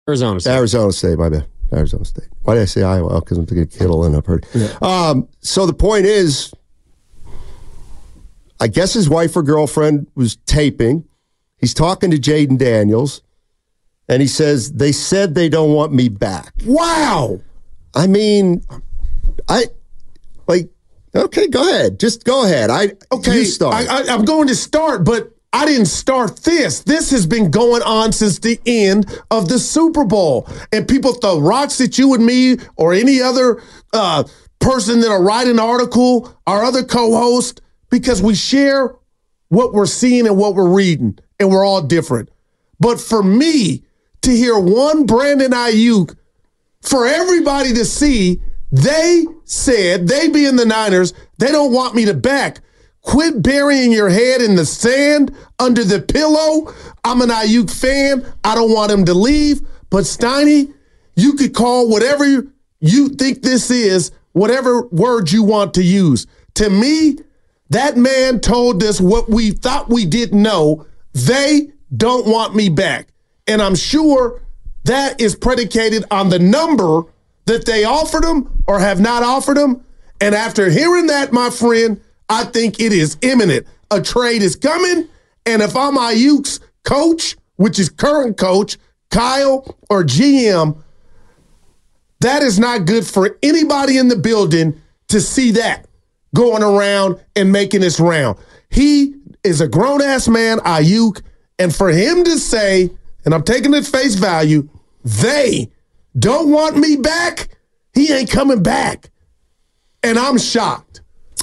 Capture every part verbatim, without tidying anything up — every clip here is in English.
Arizona State. Arizona State, my bad. Arizona State. Why did I say Iowa? Because I'm thinking Kittle and I've heard. Yeah. Um, so the point is, I guess his wife or girlfriend was taping. He's talking to Jaden Daniels, and he says, they said they don't want me back. Wow. I mean, I, like, okay, go ahead. Just go ahead. I Okay, you start. I, I, I'm going to start, but I didn't start this. This has been going on since the end of the Super Bowl. And people throw rocks at you and me or any other uh, person that'll write an article, our other co-host, because we share what we're seeing and what we're reading, and we're all different. But for me to hear one Brandon Aiyuk, for everybody to see, they said, they being the Niners, they don't want me to back. Quit burying your head in the sand under the pillow. I'm an Aiyuk fan. I don't want him to leave. But Steiny, you could call whatever you think this is, whatever word you want to use. To me, that man told us what we thought we didn't know. They don't want me back. And I'm sure that is predicated on the number that they offered him or have not offered him. And after hearing that, my friend, I think it is imminent. A trade is coming, and if I'm Aiyuk's coach, which is current coach, Kyle or G M, that is not good for anybody in the building to see that going around and making this round. He is a grown-ass man, Aiyuk, and for him to say, and I'm taking it face value, they don't want me back, he ain't coming back. And I'm shocked.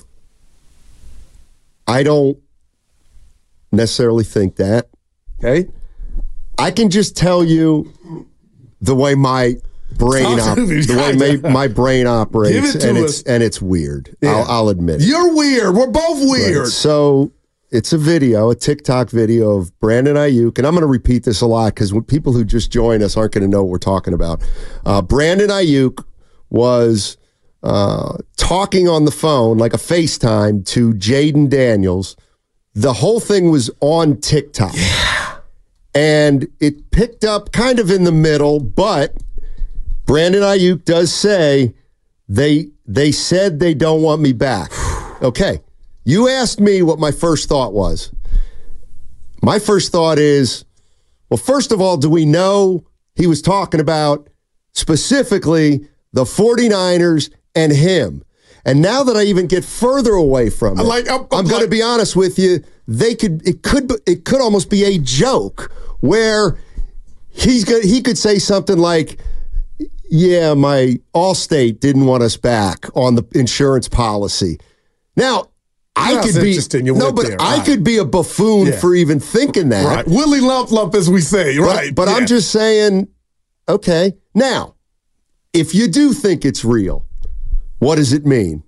I don't necessarily think that. Okay. I can just tell you the way my brain op- the way my, my brain operates, and it's us. and it's weird. Yeah. I'll, I'll admit it. You're weird. We're both weird. Right. So it's a video, a TikTok video of Brandon Aiyuk, and I'm going to repeat this a lot because people who just join us aren't going to know what we're talking about. Uh, Brandon Aiyuk was uh, talking on the phone, like a FaceTime, to Jaden Daniels. The whole thing was on TikTok. Yeah. And it picked up kind of in the middle, but Brandon Aiyuk does say they they said they don't want me back. Okay. You asked me what my first thought was. My first thought is, well, first of all, do we know he was talking about specifically the 49ers and him? And now that I even get further away from it, like, I'm, I'm, I'm going to be honest with you. They could it could it could almost be a joke where he's going he could say something like, "Yeah, my Allstate didn't want us back on the insurance policy." Now, I That's could be interesting. You no, went but there. I right. could be a buffoon Yeah. for even thinking that. Right, Willie Lump Lump, as we say. Right, But, but yeah. I'm just saying, okay. Now, if you do think it's real, what does it mean?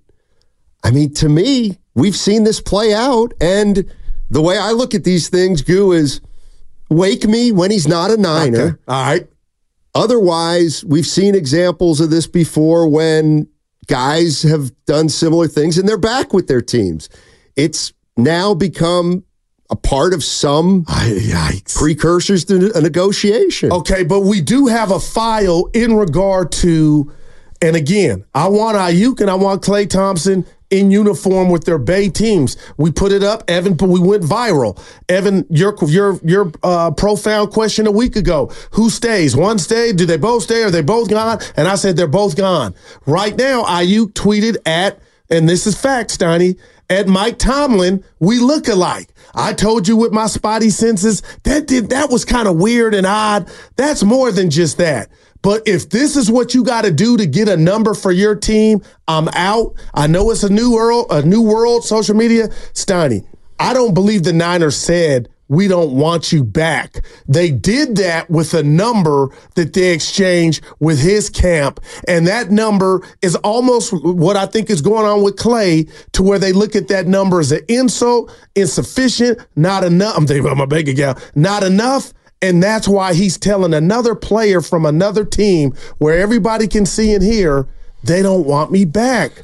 I mean, to me, we've seen this play out, and the way I look at these things, Goo, is wake me when he's not a Niner. Okay. All right. Otherwise, we've seen examples of this before when guys have done similar things and they're back with their teams. It's now become a part of some Yikes. precursors to a negotiation. Okay, but we do have a file in regard to, and again, I want Aiyuk and I want Klay Thompson in uniform with their Bay teams. We put it up, Evan, but we went viral. Evan, your your your uh, profound question a week ago: who stays? One stay? Do they both stay? Are they both gone? And I said they're both gone. Right now, Aiyuk tweeted at, and this is fact, Steiny, at Mike Tomlin, we look alike. I told you with my spotty senses that did that was kind of weird and odd. That's more than just that. But if this is what you got to do to get a number for your team, I'm out. I know it's a new world, a new world, social media. Steiny, I don't believe the Niners said, we don't want you back. They did that with a number that they exchanged with his camp. And that number is almost what I think is going on with Klay, to where they look at that number as an insult, insufficient, not enough. I'm thinking about my bank account, not enough. And that's why he's telling another player from another team where everybody can see and hear, they don't want me back.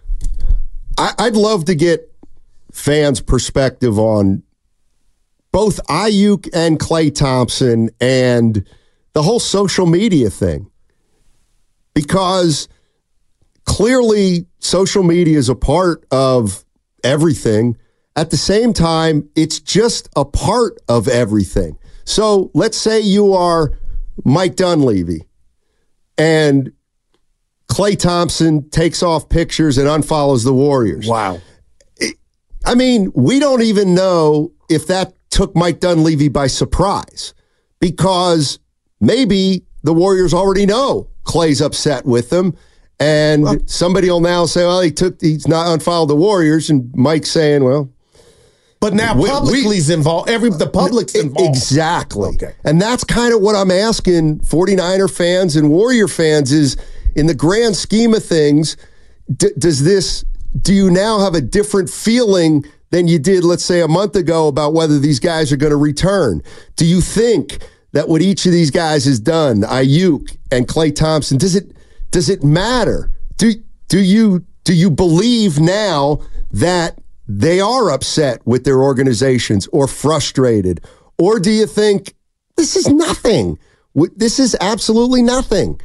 I, I'd love to get fans' perspective on both Aiyuk and Klay Thompson and the whole social media thing. Because clearly social media is a part of everything. At the same time, it's just a part of everything. So let's say you are Mike Dunleavy and Klay Thompson takes off pictures and unfollows the Warriors. Wow. I mean, we don't even know if that took Mike Dunleavy by surprise, because maybe the Warriors already know Klay's upset with them, and well, somebody will now say, well, he took, he's not unfollowed the Warriors, and Mike's saying, well. But now we, publicly's we, involved. Every The public's involved. Exactly. Okay. And that's kind of what I'm asking forty-niner fans and Warrior fans is, in the grand scheme of things, d- does this, do you now have a different feeling than you did, let's say, a month ago about whether these guys are going to return? Do you think that what each of these guys has done, Ayuk and Klay Thompson, does it does it matter? Do do you do you believe now that they are upset with their organizations or frustrated? Or do you think this is nothing? This is absolutely nothing.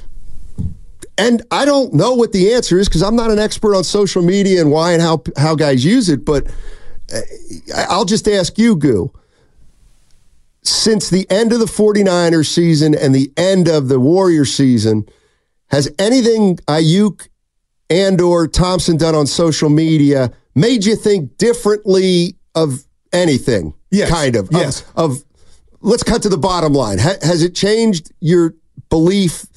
And I don't know what the answer is because I'm not an expert on social media and why and how how guys use it, but I'll just ask you, Goo. Since the end of the forty-niners season and the end of the Warriors season, has anything Ayuk and or Thompson done on social media made you think differently of anything? Yes. Kind of. Yes. Of, of let's cut to the bottom line. Ha, has it changed your belief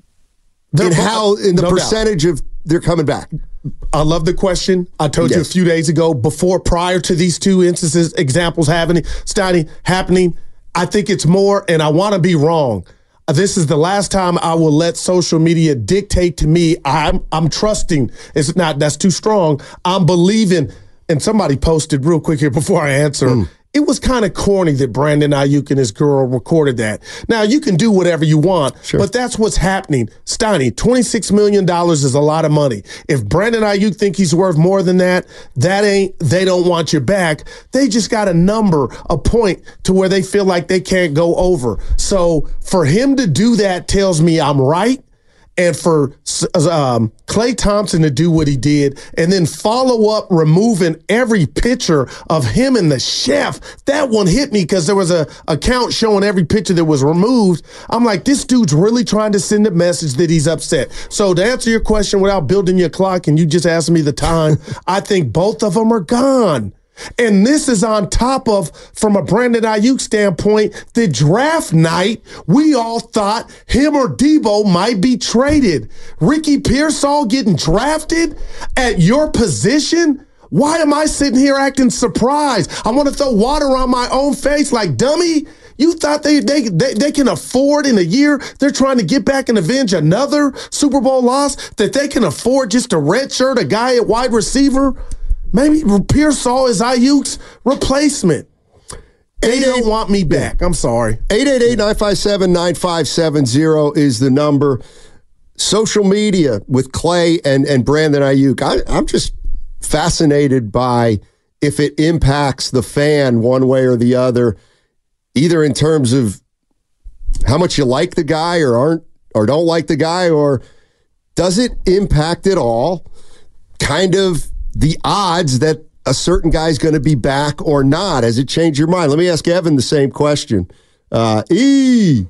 in how, in the no percentage doubt. of they're coming back? I love the question. I told yes. you a few days ago, before, prior to these two instances, examples happening, starting happening, I think it's more, and I want to be wrong. This is the last time I will let social media dictate to me. I'm I'm trusting. It's not, that's too strong. I'm believing. And somebody posted real quick here before I answer. Mm. It was kind of corny that Brandon Ayuk and his girl recorded that. Now, you can do whatever you want, sure. but that's what's happening. Steiny, twenty-six million dollars is a lot of money. If Brandon Ayuk think he's worth more than that, that ain't, they don't want you back. They just got a number, a point to where they feel like they can't go over. So for him to do that tells me I'm right. And for um, Klay Thompson to do what he did and then follow up removing every picture of him and the chef, that one hit me because there was a account showing every picture that was removed. I'm like, this dude's really trying to send a message that he's upset. So to answer your question without building your clock, and you just asked me the time, I think both of them are gone. And this is on top of, from a Brandon Ayuk standpoint, the draft night, we all thought him or Debo might be traded. Ricky Pearsall getting drafted at your position? Why am I sitting here acting surprised? I want to throw water on my own face like, dummy. You thought they, they they they can afford in a year, they're trying to get back and avenge another Super Bowl loss, that they can afford just to redshirt a guy at wide receiver? Maybe Pearsall is Ayuk's replacement. They don't want me back. I'm sorry. eight eight eight, nine five seven, nine five seven zero is the number. Social media with Klay and, and Brandon Ayuk. I, I'm just fascinated by if it impacts the fan one way or the other, either in terms of how much you like the guy or aren't or don't like the guy, or does it impact at all kind of the odds that a certain guy's going to be back or not? Has it changed your mind? Let me ask Evan the same question. Uh, E.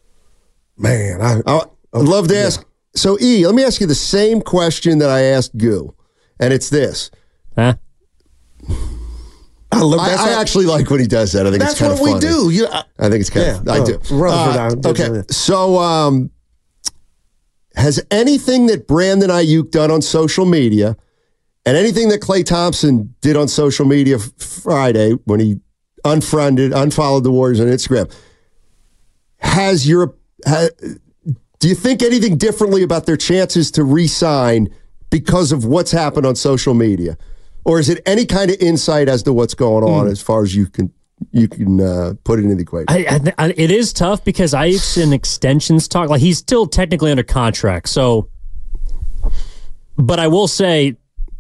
Man, I, I, I'd love to yeah. ask. So, E, let me ask you the same question that I asked Goo, and it's this. Huh? I, love, I, I actually like when he does that. I think it's kind of funny. That's what we do. You, I, I think it's kind yeah, of, I uh, do. Rutherford, uh, okay, so um, has anything that Brandon Ayuk done on social media and anything that Klay Thompson did on social media Friday when he unfriended, unfollowed the Warriors on Instagram, has your, ha, do you think anything differently about their chances to re-sign because of what's happened on social media? Or is it any kind of insight as to what's going on mm. as far as you can you can uh, put it in the equation? I, I, it is tough because Ayuk's in extensions talk. Like, he's still technically under contract. So, but I will say,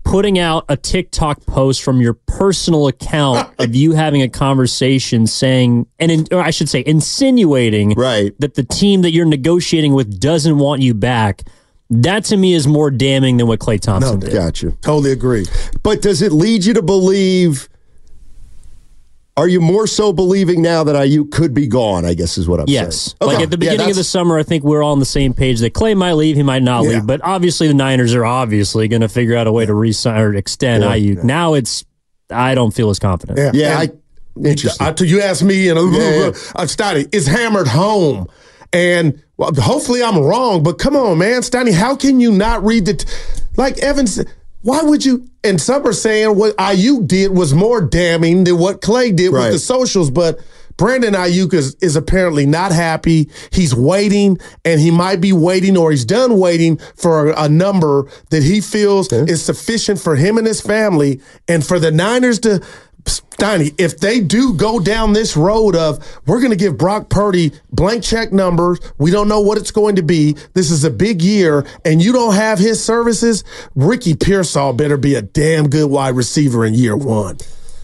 putting out a TikTok post from your personal account of you having a conversation saying, and in, or I should say, insinuating Right. that the team that you're negotiating with doesn't want you back, that to me is more damning than what Klay Thompson did. Gotcha. Totally agree. But does it lead you to believe? Are you more so believing now that Ayuk could be gone? I guess is what I'm Yes. saying. Like at the Yeah, beginning of the that's- summer, I think we're all on the same page that Klay might leave, he might not Yeah. leave. But obviously, the Niners are obviously going to figure out a way to re-sign or extend Yeah. Ayuk. Now it's, I don't feel as confident. Yeah. Yeah, And I, interesting. I, you asked me, and Yeah, yeah. uh, Stotty, it's hammered home. And well, hopefully I'm wrong, but come on, man. Stotty, how can you not read the, t- like Evan said, why would you, and some are saying what Ayuk did was more damning than what Klay did Right. with the socials, but Brandon Ayuk is, is apparently not happy. He's waiting, and he might be waiting or he's done waiting for a, a number that he feels is sufficient for him and his family, and for the Niners to, Steiny, if they do go down this road of we're going to give Brock Purdy blank check numbers, we don't know what it's going to be, this is a big year, and you don't have his services, Ricky Pearsall better be a damn good wide receiver in year one.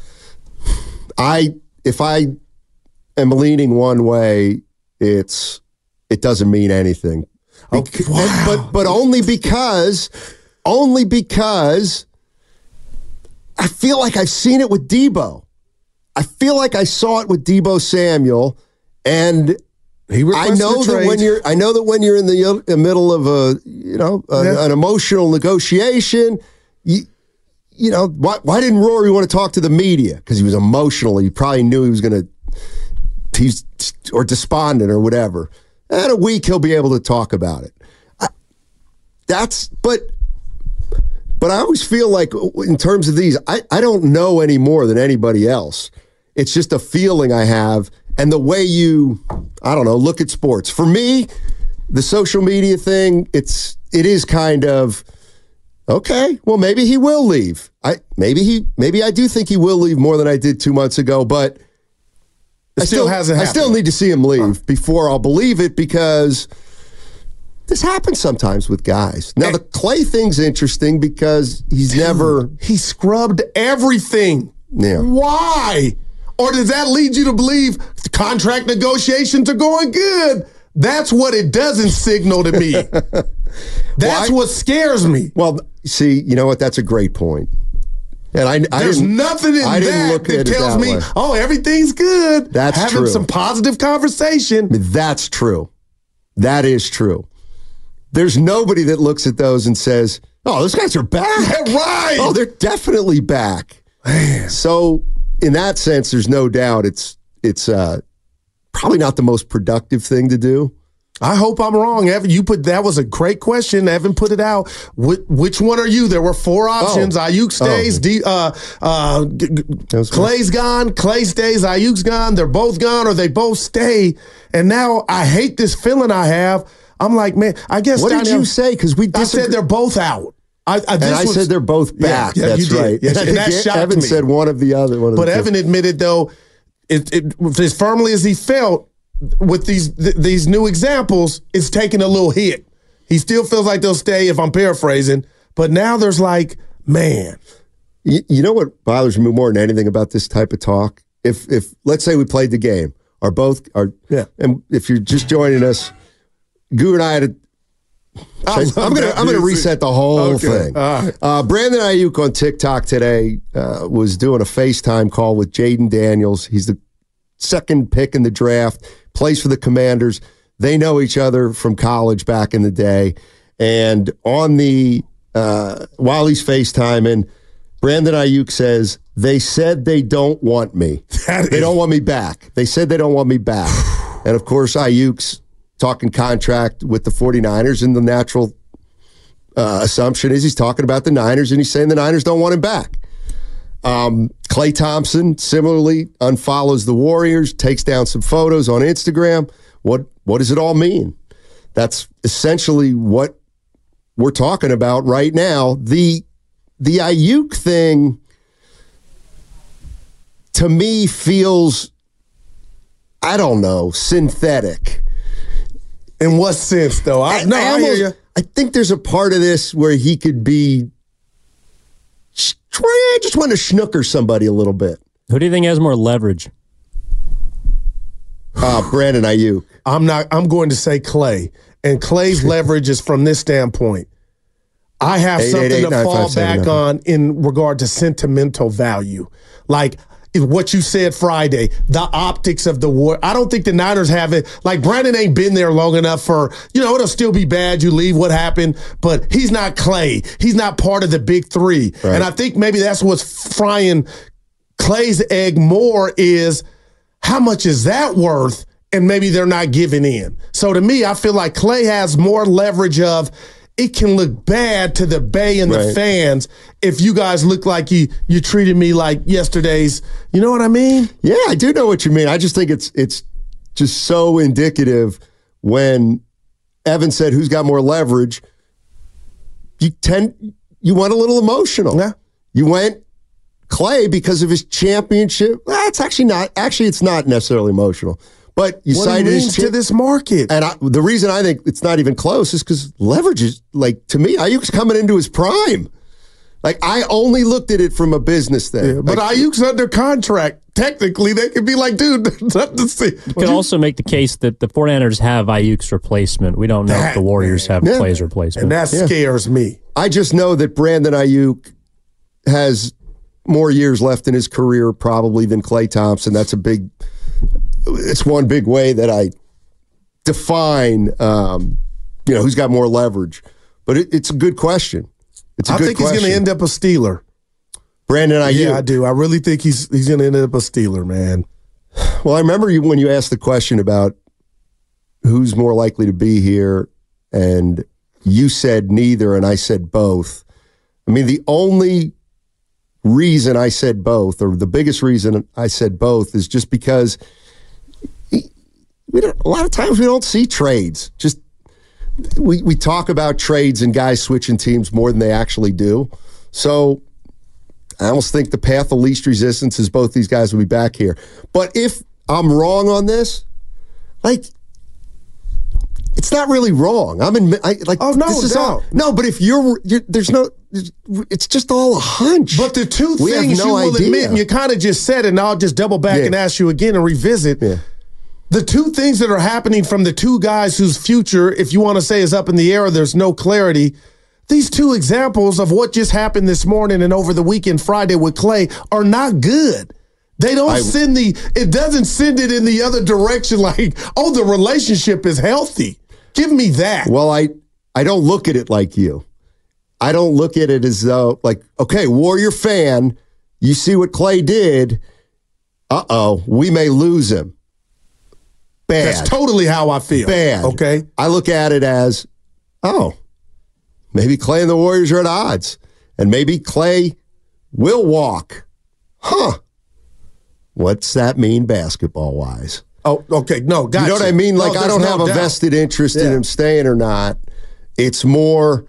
I if I am leaning one way, it's it doesn't mean anything. Oh, Bec- wow. But but only because only because I feel like I've seen it with Debo. I feel like I saw it with Debo Samuel, and He I requested know a that trade. when you're I know that when you're in the uh, middle of a you know a, Yeah. an emotional negotiation, you you know why why didn't Rory want to talk to the media? Because he was emotional. He probably knew he was going to he's or despondent or whatever. In a week he'll be able to talk about it. I, that's but. But I always feel like in terms of these, I, I don't know any more than anybody else. It's just a feeling I have. And the way you, I don't know, look at sports. For me, the social media thing, it's it is kind of, okay, well, maybe he will leave. I maybe he maybe I do think he will leave more than I did two months ago, but It I still hasn't I still happened. need to see him leave before I'll believe it, because this happens sometimes with guys. Now, the Klay thing's interesting because he's never. He scrubbed everything. Yeah. Why? Or does that lead you to believe the contract negotiations are going good? That's what it doesn't signal to me. That's I- what scares me. Well, see, you know what? That's a great point. And I, I There's didn't, nothing in I didn't that look that at it tells that me, way. oh, everything's good. That's Having true. some positive conversation. That's true. That is true. There's nobody that looks at those and says, "Oh, those guys are back." Yeah, right. Oh, they're definitely back. Man. So, in that sense, there's no doubt it's it's uh, probably not the most productive thing to do. I hope I'm wrong, Evan. You put that was a great question. Evan put it out. Wh- which one are you? There were four options. Oh. Ayuk stays. Oh. D, uh, uh, g- g- was Clay's gone. Clay stays. Ayuk's gone. They're both gone, or they both stay. And now I hate this feeling I have. I'm like, man. I guess. What did Donnie, you I'm- say? Because we I disagree. said they're both out. I, I, this and I was- said they're both back. Yeah, yeah, That's you did. right. Yes, And I and that think shocked Evan me. said one of the other. One of But the two. Evan admitted, though, it, it, as firmly as he felt with these th- these new examples, it's taking a little hit. He still feels like they'll stay, if I'm paraphrasing. But now there's like, man. You, you know what bothers me more than anything about this type of talk? If if let's say we played the game, or both are, Yeah. and if you're just joining us, Goo and I had a I I'm love gonna that I'm gonna music. reset the whole Okay. thing. All right. Uh, Brandon Ayuk on TikTok today uh, was doing a FaceTime call with Jaden Daniels. He's the second pick in the draft, plays for the Commanders. They know each other from college back in the day. And on the uh, while he's FaceTiming, Brandon Ayuk says, "They said they don't want me. That They is- don't want me back. They said they don't want me back." And of course, Ayuk's talking contract with the 49ers, and the natural uh, assumption is he's talking about the Niners, and he's saying the Niners don't want him back. Um, Klay Thompson similarly unfollows the Warriors, takes down some photos on Instagram. What what does it all mean? That's essentially what we're talking about right now. The the Ayuk thing to me feels, I don't know, synthetic. In what sense, though? I, no, I, hear almost- you. I think there's a part of this where he could be I just want to snooker somebody a little bit. Who do you think has more leverage? Uh, Brandon Ayuk. I'm not. I'm going to say Clay, and Clay's leverage is from this standpoint. I have Eight, something eight, eight, to nine, fall five, seven, back nine. on in regard to sentimental value, like what you said Friday, the optics of the war. I don't think the Niners have it. Like, Brandon ain't been there long enough for, you know, it'll still be bad. You leave, what happened? But he's not Clay. He's not part of the big three. Right. And I think maybe that's what's frying Clay's egg more is how much is that worth? And maybe they're not giving in. So to me, I feel like Clay has more leverage of, it can look bad to the Bay and the Right. fans if you guys look like you you treated me like yesterday's. You know what I mean? Yeah, I do know what you mean. I just think it's it's just so indicative when Evan said who's got more leverage. You tend you went a little emotional. Yeah. You went Clay because of his championship. Well, it's actually not. Actually, it's not necessarily emotional. But you What he cited means his to cha- this market. And I, the reason I think it's not even close is because leverage is, like, to me, Ayuk's coming into his prime. Like, I only looked at it from a business thing. Yeah, but Like, Ayuk's under contract. Technically, they could be like, dude, nothing to see. You could also make the case that the 49ers have Ayuk's replacement. We don't know That, if the Warriors have Yeah. Clay's replacement. And that scares me. I just know that Brandon Ayuk has more years left in his career probably than Klay Thompson. That's a big, it's one big way that I define, um, you know, who's got more leverage. But it, it's a good question. It's a I good think question. he's going to end up a Steeler. Brandon Ayuk. Yeah, I do. I really think he's he's going to end up a Steeler, man. Well, I remember you when you asked the question about who's more likely to be here, and you said neither, and I said both. I mean, the only reason I said both, or the biggest reason I said both, is just because we don't, a lot of times we don't see trades. Just we we talk about trades and guys switching teams more than they actually do. So I almost think the path of least resistance is both these guys will be back here. But if I'm wrong on this, like, it's not really wrong. I'm in, I, like, Oh, no this is doubt. all, no, but if you're, you're there's no, it's just all a hunch. But the two We have things no you will idea. admit, and you kind of just said it, and I'll just double back Yeah. and ask you again and revisit. Yeah. The two things that are happening from the two guys whose future, if you want to say, is up in the air, there's no clarity. These two examples of what just happened this morning and over the weekend Friday with Clay are not good. They don't I- send the, it doesn't send it in the other direction like, oh, the relationship is healthy. Give me that. Well, I I don't look at it like you. I don't look at it as though, like, okay, Warrior fan, you see what Clay did. Uh-oh, we may lose him. Bad. That's totally how I feel. Bad. Okay. I look at it as, oh, maybe Clay and the Warriors are at odds. And maybe Clay will walk. Huh. What's that mean basketball-wise? Oh, okay. No, gotcha. You know what I mean? Like, No, I there's don't no have a doubt. vested interest in Yeah. him staying or not. It's more,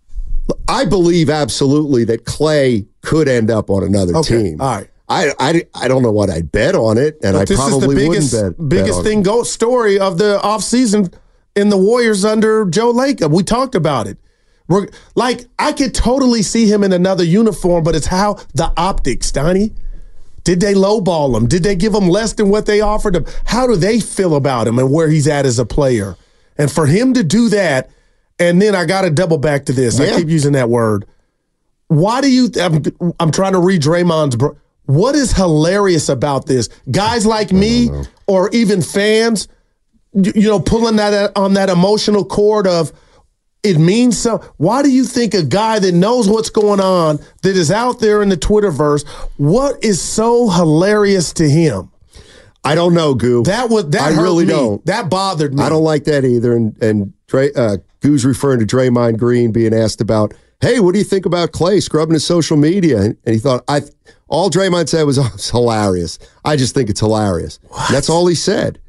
I believe absolutely that Clay could end up on another Okay, team. all right. I, I, I don't know what I'd bet on it, and But I this probably is the biggest, wouldn't bet. bet biggest on thing it. go story of the offseason in the Warriors under Joe Lacob. We talked about it. We're, like, I could totally see him in another uniform, but it's how the optics, Donnie. Did they lowball him? Did they give him less than what they offered him? How do they feel about him and where he's at as a player? And for him to do that, and then I got to double back to this. I Yeah. keep using that word. Why do you? I'm, I'm trying to read Draymond's. Bro- what is hilarious about this? Guys like me, or even fans, you, you know, pulling that on that emotional cord of it means so. Why do you think a guy that knows what's going on, that is out there in the Twitterverse, what is so hilarious to him? I don't know, Goo. That was that I hurt really me. don't. That bothered me. I don't like that either. And and Dray, uh, Goo's referring to Draymond Green being asked about, hey, what do you think about Clay scrubbing his social media? And, and he thought, I all Draymond said was, oh, it's hilarious. I just think it's hilarious. And that's all he said.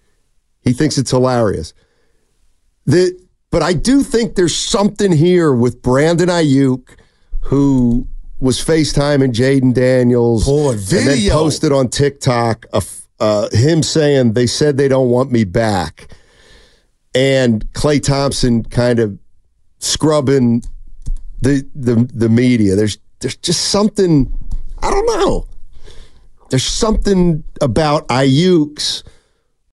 He thinks it's hilarious. The but I do think there's something here with Brandon Ayuk, who was FaceTiming Jaden Daniels, Boy, and then video. posted on TikTok a f- uh, him saying they said they don't want me back, and Klay Thompson kind of scrubbing the the the media. There's there's just something, I don't know. There's something about Ayuk's